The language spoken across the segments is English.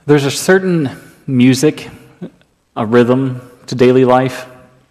There's a certain music, a rhythm to daily life.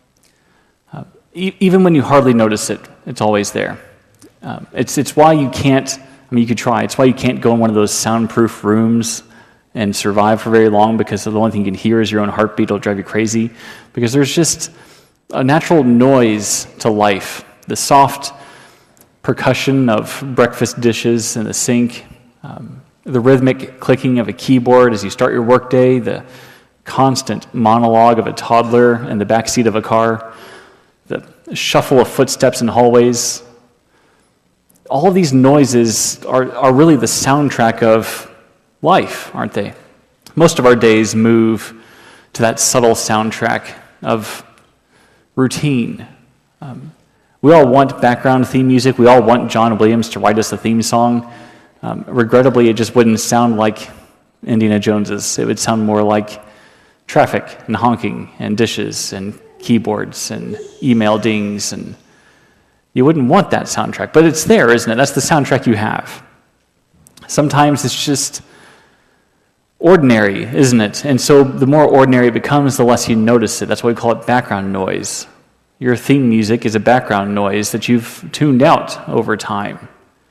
Even when you hardly notice it, it's always there. It's why you can't, you could try. It's why you can't go in one of those soundproof rooms and survive for very long, because the only thing you can hear is your own heartbeat. It'll drive you crazy. Because there's just a natural noise to life. The soft percussion of breakfast dishes in the sink, the rhythmic clicking of a keyboard as you start your workday, the constant monologue of a toddler in the backseat of a car, the shuffle of footsteps in hallways. All of these noises are really the soundtrack of life, aren't they? Most of our days move to that subtle soundtrack of routine. We all want background theme music. We all want John Williams to write us a theme song. Regrettably, it just wouldn't sound like Indiana Jones's. It would sound more like traffic and honking and dishes and keyboards and email dings, and you wouldn't want that soundtrack. But it's there, isn't it? That's the soundtrack you have. Sometimes it's just ordinary, isn't it? And so the more ordinary it becomes, the less you notice it. That's why we call it background noise. Your theme music is a background noise that you've tuned out over time.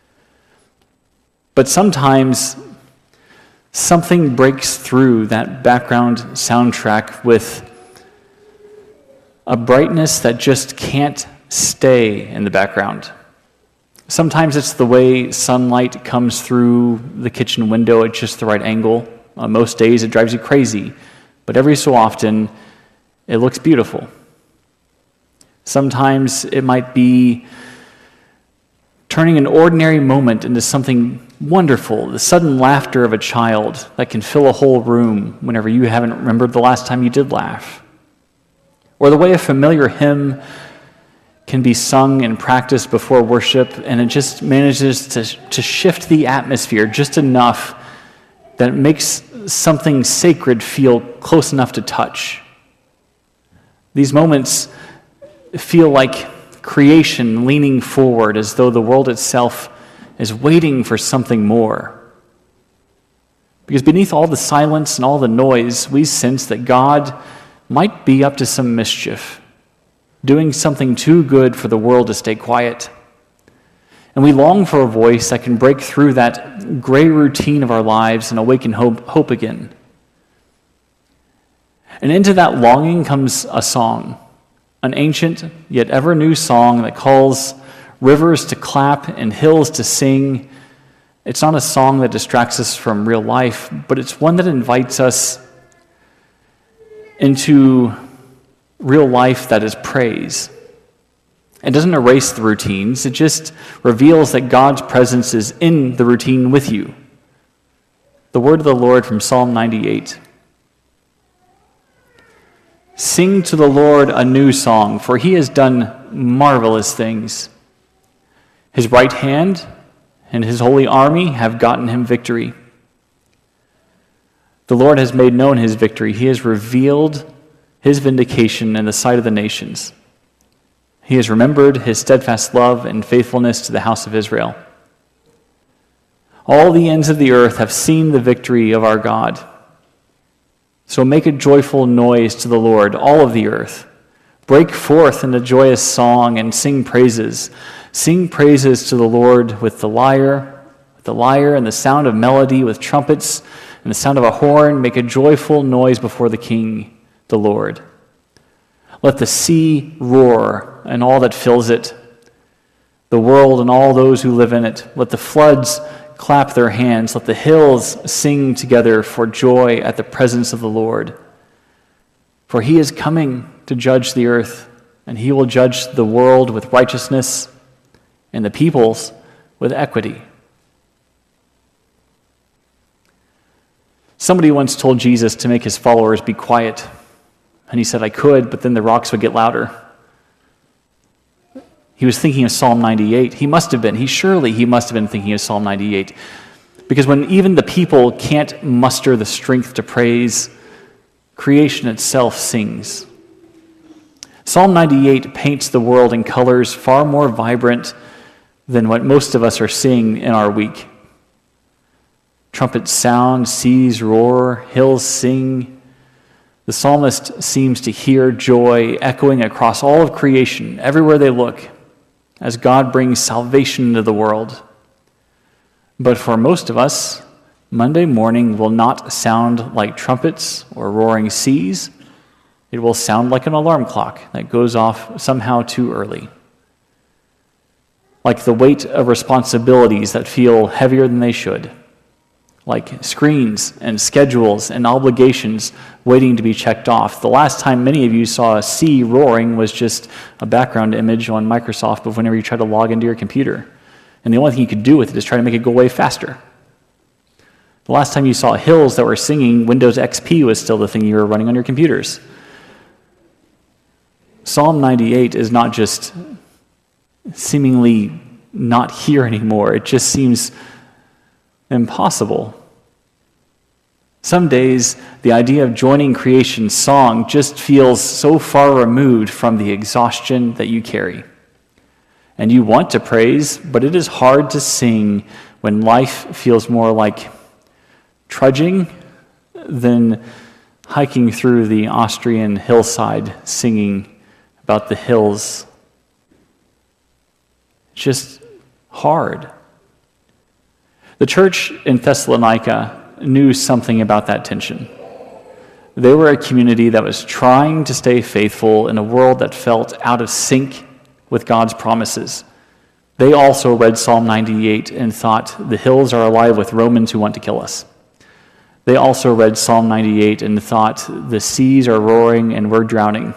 But sometimes something breaks through that background soundtrack with a brightness that just can't stay in the background. Sometimes it's the way sunlight comes through the kitchen window at just the right angle. On most days it drives you crazy, but every so often it looks beautiful. Sometimes it might be turning an ordinary moment into something wonderful, the sudden laughter of a child that can fill a whole room whenever you haven't remembered the last time you did laugh. Or the way a familiar hymn can be sung and practiced before worship, and it just manages to shift the atmosphere just enough that it makes something sacred feel close enough to touch. These moments feel like creation leaning forward, as though the world itself is waiting for something more. Because beneath all the silence and all the noise, we sense that God might be up to some mischief, doing something too good for the world to stay quiet. And we long for a voice that can break through that gray routine of our lives and awaken hope again. And into that longing comes a song, an ancient yet ever new song that calls rivers to clap and hills to sing. It's not a song that distracts us from real life, but it's one that invites us into real life that is praise. It doesn't erase the routines, it just reveals that God's presence is in the routine with you. The word of the Lord from Psalm 98. Sing to the Lord a new song, for he has done marvelous things. His right hand and his holy army have gotten him victory. The Lord has made known his victory. He has revealed his vindication in the sight of the nations. He has remembered his steadfast love and faithfulness to the house of Israel. All the ends of the earth have seen the victory of our God. So make a joyful noise to the Lord, all of the earth. Break forth in a joyous song and sing praises. Sing praises to the Lord with the lyre and the sound of melody, with trumpets and the sound of a horn. Make a joyful noise before the King, the Lord. Let the sea roar and all that fills it, the world and all those who live in it. Let the floods clap their hands. Let the hills sing together for joy at the presence of the Lord. For he is coming to judge the earth, and he will judge the world with righteousness and the peoples with equity. Somebody once told Jesus to make his followers be quiet, and he said, I could, but then the rocks would get louder. He was thinking of Psalm 98. He must have been thinking of Psalm 98. Because when even the people can't muster the strength to praise, creation itself sings. Psalm 98 paints the world in colors far more vibrant than what most of us are seeing in our week. Trumpets sound, seas roar, hills sing. The psalmist seems to hear joy echoing across all of creation, everywhere they look, as God brings salvation into the world. But for most of us, Monday morning will not sound like trumpets or roaring seas. It will sound like an alarm clock that goes off somehow too early. Like the weight of responsibilities that feel heavier than they should. Like screens and schedules and obligations waiting to be checked off. The last time many of you saw a sea roaring was just a background image on Microsoft of whenever you try to log into your computer. And the only thing you could do with it is try to make it go away faster. The last time you saw hills that were singing, Windows XP was still the thing you were running on your computers. Psalm 98 is not just seemingly not here anymore. It just seems impossible. Some days, the idea of joining creation's song just feels so far removed from the exhaustion that you carry. And you want to praise, but it is hard to sing when life feels more like trudging than hiking through the Austrian hillside singing about the hills. It's just hard. The church in Thessalonica knew something about that tension. They were a community that was trying to stay faithful in a world that felt out of sync with God's promises. They also read Psalm 98 and thought, the hills are alive with Romans who want to kill us. They also read Psalm 98 and thought, the seas are roaring and we're drowning.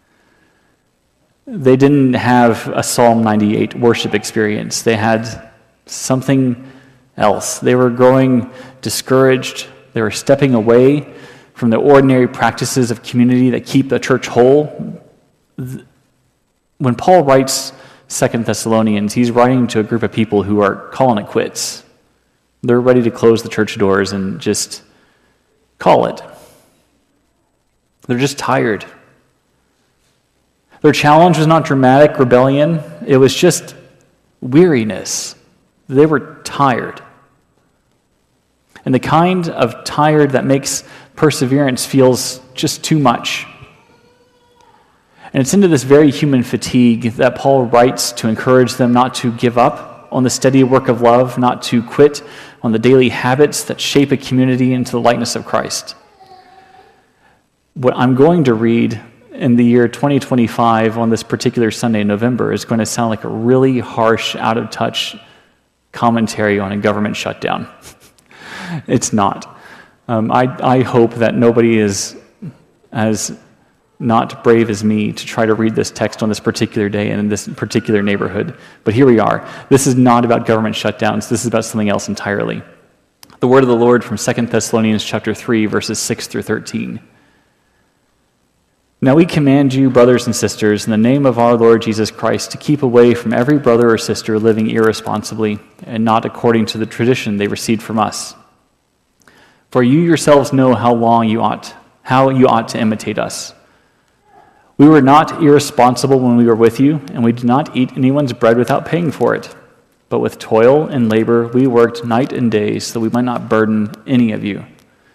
They didn't have a Psalm 98 worship experience. They had something else. They were growing discouraged. They were stepping away from the ordinary practices of community that keep the church whole. When Paul writes 2 Thessalonians, he's writing to a group of people who are calling it quits. They're ready to close the church doors and just call it. They're just tired. Their challenge was not dramatic rebellion. It was just weariness. They were tired. And the kind of tired that makes perseverance feels just too much. And it's into this very human fatigue that Paul writes to encourage them not to give up on the steady work of love, not to quit on the daily habits that shape a community into the likeness of Christ. What I'm going to read in the year 2025 on this particular Sunday in November is going to sound like a really harsh, out-of-touch commentary on a government shutdown. It's not. I hope that nobody is as not brave as me to try to read this text on this particular day and in this particular neighborhood. But here we are. This is not about government shutdowns. This is about something else entirely. The word of the Lord from 2 Thessalonians chapter 3, verses 6 through 13. Now we command you, brothers and sisters, in the name of our Lord Jesus Christ, to keep away from every brother or sister living irresponsibly and not according to the tradition they received from us. For you yourselves know how you ought to imitate us. We were not irresponsible when we were with you, and we did not eat anyone's bread without paying for it. But with toil and labor we worked night and day so that we might not burden any of you.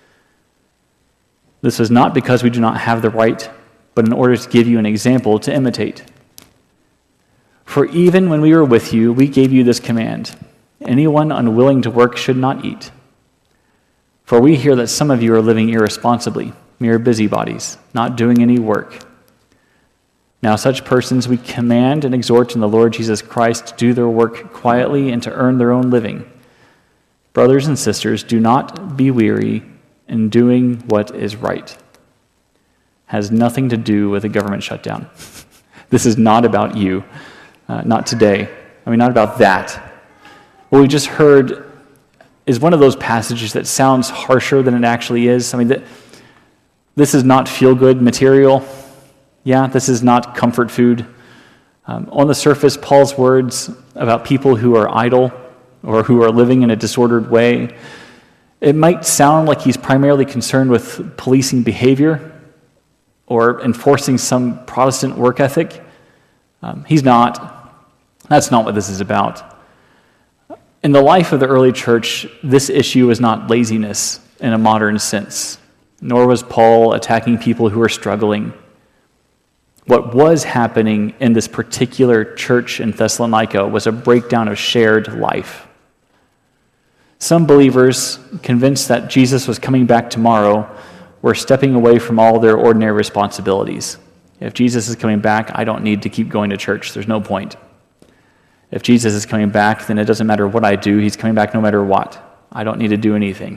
This was not because we do not have the right, but in order to give you an example to imitate. For even when we were with you, we gave you this command: anyone unwilling to work should not eat. For we hear that some of you are living irresponsibly, mere busybodies, not doing any work. Now such persons we command and exhort in the Lord Jesus Christ to do their work quietly and to earn their own living. Brothers and sisters, do not be weary in doing what is right. Has nothing to do with a government shutdown. This is not about you, not today. Not about that. What we just heard is one of those passages that sounds harsher than it actually is. This is not feel-good material. Yeah, this is not comfort food. On the surface, Paul's words about people who are idle or who are living in a disordered way, it might sound like he's primarily concerned with policing behavior or enforcing some Protestant work ethic. He's not. That's not what this is about. In the life of the early church, this issue was not laziness in a modern sense, nor was Paul attacking people who were struggling. What was happening in this particular church in Thessalonica was a breakdown of shared life. Some believers, convinced that Jesus was coming back tomorrow, were stepping away from all their ordinary responsibilities. If Jesus is coming back, I don't need to keep going to church. There's no point. If Jesus is coming back, then it doesn't matter what I do. He's coming back no matter what. I don't need to do anything.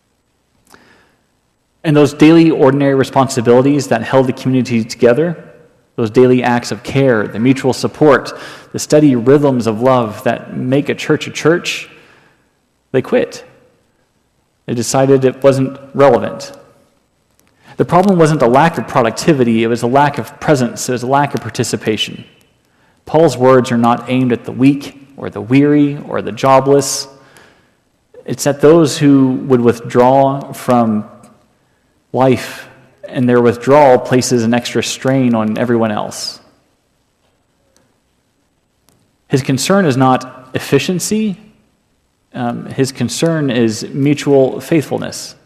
And those daily, ordinary responsibilities that held the community together, those daily acts of care, the mutual support, the steady rhythms of love that make a church, they quit. They decided it wasn't relevant. The problem wasn't a lack of productivity, it was a lack of presence, it was a lack of participation. Paul's words are not aimed at the weak or the weary or the jobless. It's at those who would withdraw from life, and their withdrawal places an extra strain on everyone else. His concern is not efficiency. His concern is mutual faithfulness.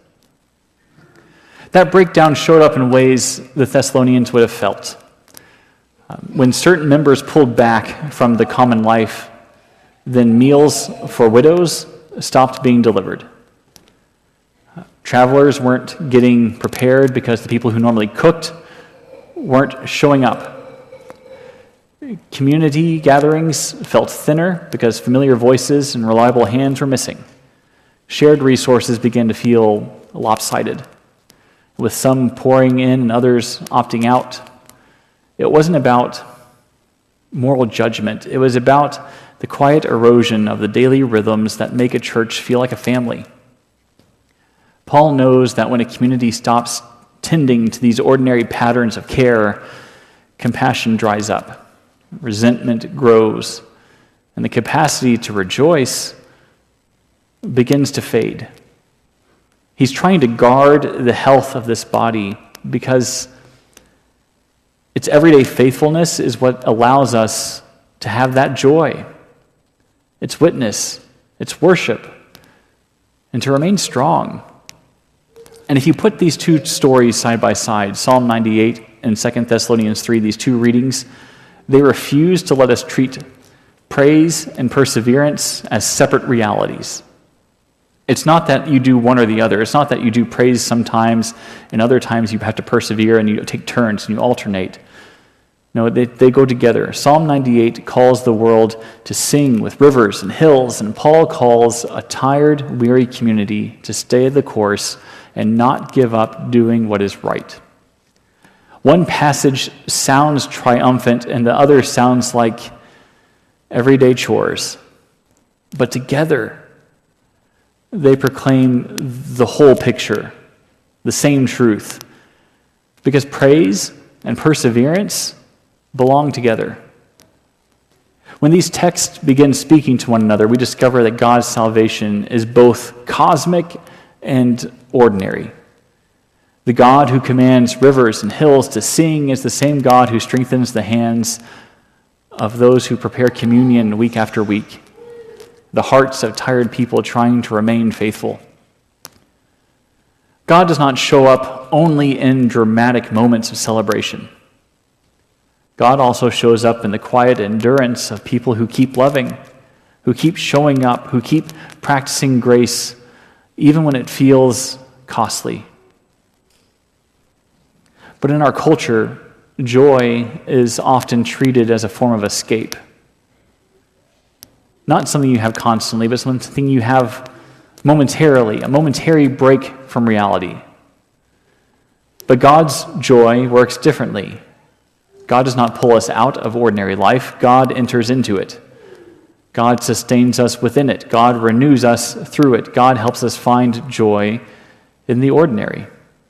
That breakdown showed up in ways the Thessalonians would have felt. When certain members pulled back from the common life, then meals for widows stopped being delivered. Travelers weren't getting prepared because the people who normally cooked weren't showing up. Community gatherings felt thinner because familiar voices and reliable hands were missing. Shared resources began to feel lopsided, with some pouring in and others opting out. It wasn't about moral judgment. It was about the quiet erosion of the daily rhythms that make a church feel like a family. Paul knows that when a community stops tending to these ordinary patterns of care, compassion dries up, resentment grows, and the capacity to rejoice begins to fade. He's trying to guard the health of this body because its everyday faithfulness is what allows us to have that joy, its witness, its worship, and to remain strong. And if you put these two stories side by side, Psalm 98 and 2 Thessalonians 3, these two readings, they refuse to let us treat praise and perseverance as separate realities. It's not that you do one or the other. It's not that you do praise sometimes and other times you have to persevere and you take turns and you alternate. No, they go together. Psalm 98 calls the world to sing with rivers and hills, and Paul calls a tired, weary community to stay the course and not give up doing what is right. One passage sounds triumphant and the other sounds like everyday chores. But together, they proclaim the whole picture, the same truth. Because praise and perseverance belong together. When these texts begin speaking to one another, we discover that God's salvation is both cosmic and ordinary. The God who commands rivers and hills to sing is the same God who strengthens the hands of those who prepare communion week after week, the hearts of tired people trying to remain faithful. God does not show up only in dramatic moments of celebration. God also shows up in the quiet endurance of people who keep loving, who keep showing up, who keep practicing grace, even when it feels costly. But in our culture, joy is often treated as a form of escape. Not something you have constantly, but something you have momentarily, a momentary break from reality. But God's joy works differently. God does not pull us out of ordinary life. God enters into it. God sustains us within it. God renews us through it. God helps us find joy in the ordinary.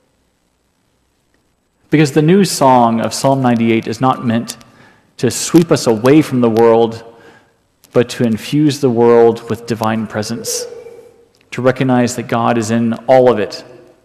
Because the new song of Psalm 98 is not meant to sweep us away from the world, but to infuse the world with divine presence, to recognize that God is in all of it.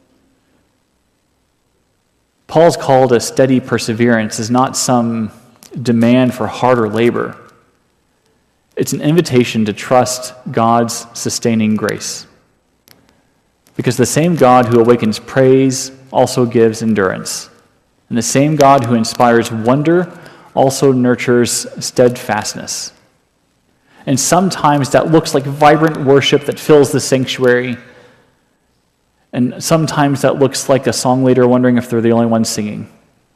Paul's call to steady perseverance is not some demand for harder labor. It's an invitation to trust God's sustaining grace. Because the same God who awakens praise also gives endurance. And the same God who inspires wonder also nurtures steadfastness. And sometimes that looks like vibrant worship that fills the sanctuary. And sometimes that looks like a song leader wondering if they're the only one singing.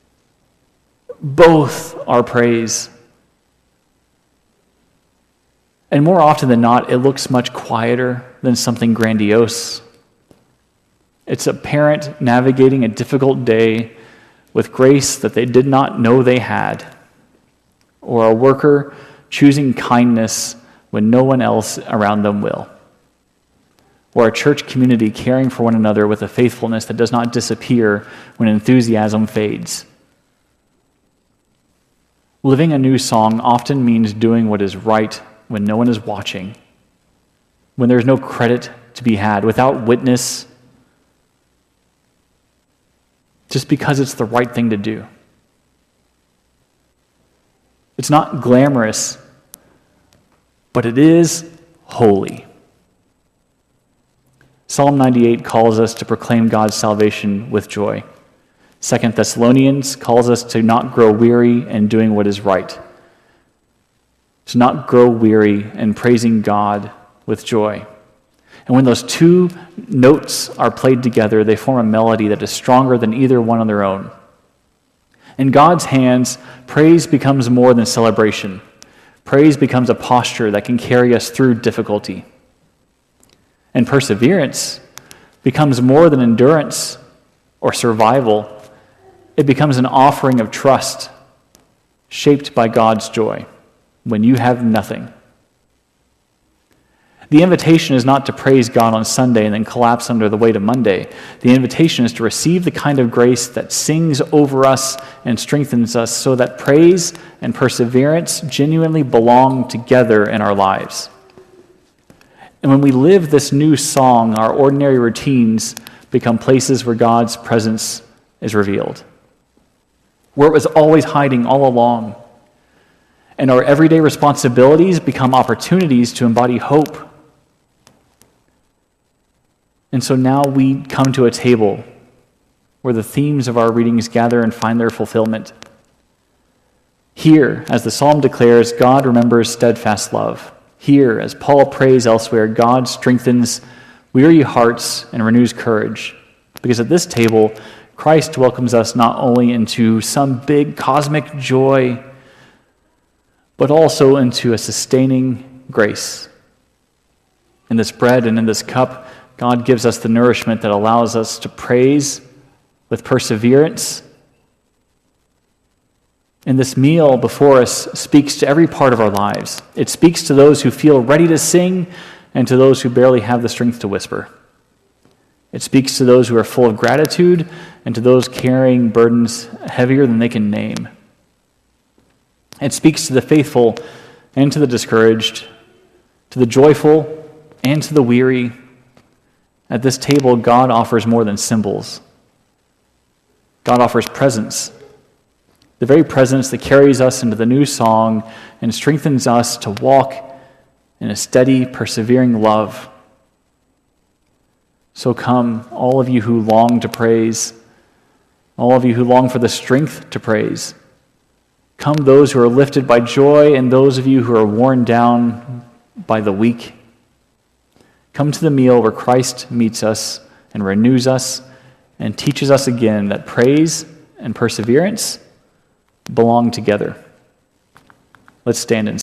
Both are praise. And more often than not, it looks much quieter than something grandiose. It's a parent navigating a difficult day with grace that they did not know they had, or a worker choosing kindness when no one else around them will, or a church community caring for one another with a faithfulness that does not disappear when enthusiasm fades. Living a new song often means doing what is right when no one is watching, when there's no credit to be had, without witness, just because it's the right thing to do. It's not glamorous, but it is holy. Psalm 98 calls us to proclaim God's salvation with joy. 2 Thessalonians calls us to not grow weary in doing what is right, to not grow weary in praising God with joy. And when those two notes are played together, they form a melody that is stronger than either one on their own. In God's hands, praise becomes more than celebration. Praise becomes a posture that can carry us through difficulty. And perseverance becomes more than endurance or survival. It becomes an offering of trust, shaped by God's joy, when you have nothing. The invitation is not to praise God on Sunday and then collapse under the weight of Monday. The invitation is to receive the kind of grace that sings over us and strengthens us so that praise and perseverance genuinely belong together in our lives. And when we live this new song, our ordinary routines become places where God's presence is revealed, where it was always hiding all along. And our everyday responsibilities become opportunities to embody hope. And so now we come to a table where the themes of our readings gather and find their fulfillment. Here, as the psalm declares, God remembers steadfast love. Here, as Paul prays elsewhere, God strengthens weary hearts and renews courage. Because at this table, Christ welcomes us not only into some big cosmic joy, but also into a sustaining grace. In this bread and in this cup, God gives us the nourishment that allows us to praise with perseverance. And this meal before us speaks to every part of our lives. It speaks to those who feel ready to sing and to those who barely have the strength to whisper. It speaks to those who are full of gratitude and to those carrying burdens heavier than they can name. It speaks to the faithful and to the discouraged, to the joyful and to the weary. At this table, God offers more than symbols. God offers presence, the very presence that carries us into the new song and strengthens us to walk in a steady, persevering love. So come, all of you who long to praise, all of you who long for the strength to praise. Come, those who are lifted by joy and those of you who are worn down by the weak. Come to the meal where Christ meets us and renews us and teaches us again that praise and perseverance belong together. Let's stand and